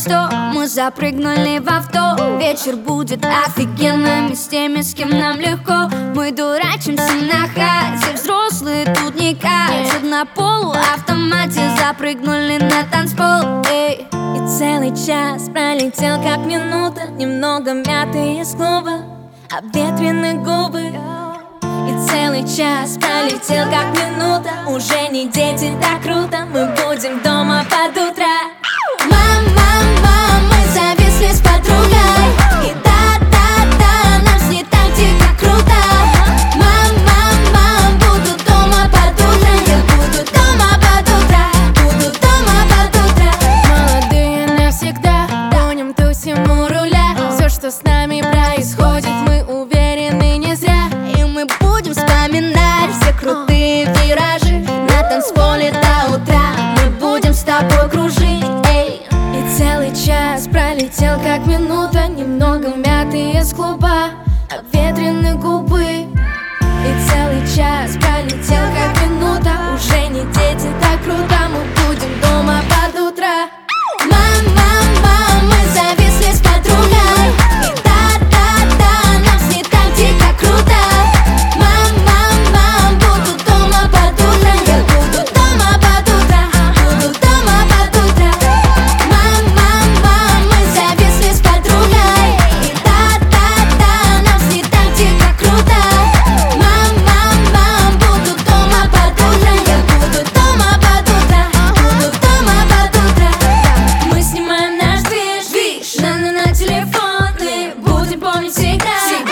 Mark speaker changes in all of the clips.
Speaker 1: 100. Мы запрыгнули в авто. Вечер будет офигенным, и с теми, с кем нам легко. Мы дурачимся на хате, взрослые тут не катят. На полуавтомате запрыгнули на танцпол. Эй.
Speaker 2: И целый час пролетел как минута. Немного мяты из клуба, обветренные губы. И целый час пролетел как минута. Уже не дети, так круто. Мы будем дома под утро.
Speaker 1: Мам, мам, мам, мы зависли с подругой. И да-да-да, нам с ней так дико круто. Мам, мам, мам, буду дома под утро. Я буду дома под утро. Буду дома под утро.
Speaker 2: Молодые навсегда, гоним, тусим у руля. Все, что с нами происходит, мы уверены не зря.
Speaker 1: И мы будем вспоминать все крутые виражи на танцполе до утра. Мы будем с тобой кружить.
Speaker 2: И целый час пролетел как минута. Немного мяты из клуба, обветренные губы. И целый час пролетел как минута. Уже не дети, так круто. Мы будем дома под утро.
Speaker 1: Мам, мам, мам, мы зависли с подругой. И да-да-да, нам с ней так дико круто. Мам, мам, мам, буду дома под утро. Я буду дома под утро. Буду дома под утро. Мам, мам, мам, мы зависли с подругой. И да-да-да, нам с ней так дико круто. Мам, мам, мам, буду дома под утро. Я буду дома под утро. Буду дома под утро.
Speaker 2: Мы снимаем наш движ, на телефоны. Будем помнить всегда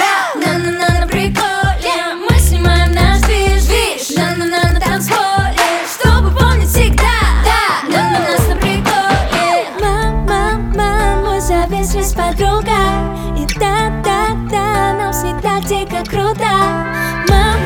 Speaker 2: на приколе. Мы снимаем наш движ, на танцполе. Чтобы помнить всегда на нас на приколе.
Speaker 1: Мам, мам, мам, мы зависли с подругой. И да-да-да, нам с ней так дико круто. Мам,